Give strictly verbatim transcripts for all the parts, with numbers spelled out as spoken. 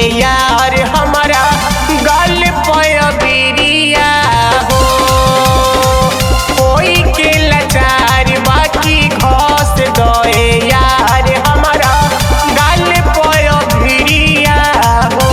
यार हमारा गल पय बिरिया हो कोई के लाचार बाकी घस दए यार हमारा गल पय बिरिया हो।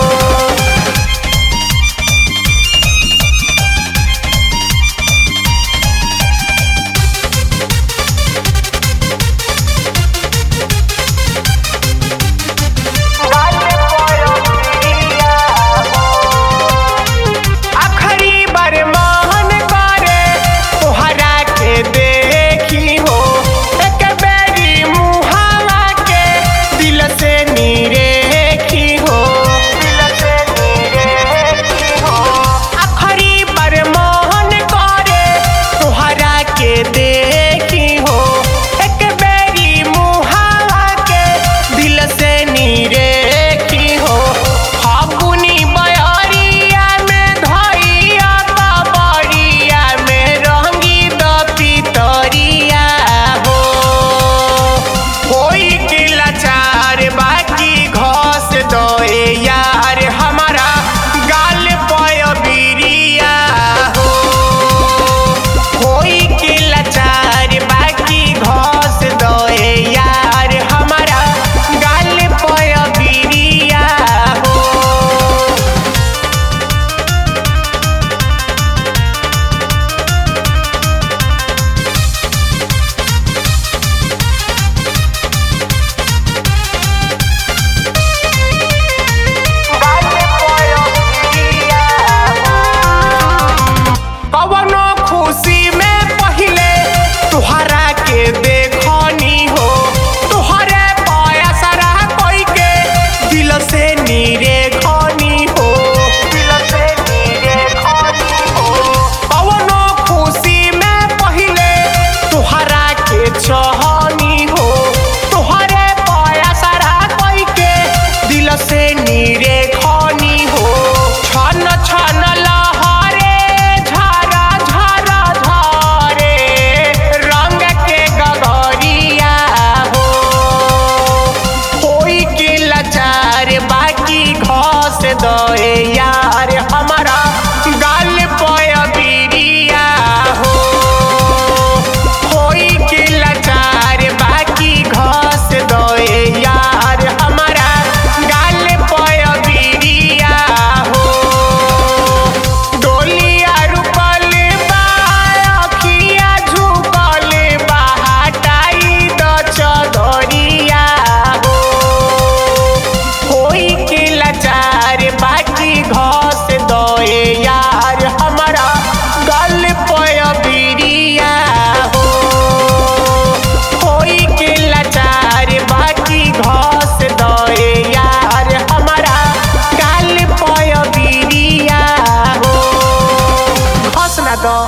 दए यार हमारा गाल पय बिरिया हो कोई के लाचार बाकी घस दए यार हमारा गाल पय बिरिया हो। डोलिया रुकल बा अखिया झुकल बा हटाई द चदरिया हो कोई के लाचार बाकी घस दए यार हमारा गल पय बिरिया हो कोई के लाचार बाकी घस दए यार हमारा गल पय बिरिया हो। घस ना दो।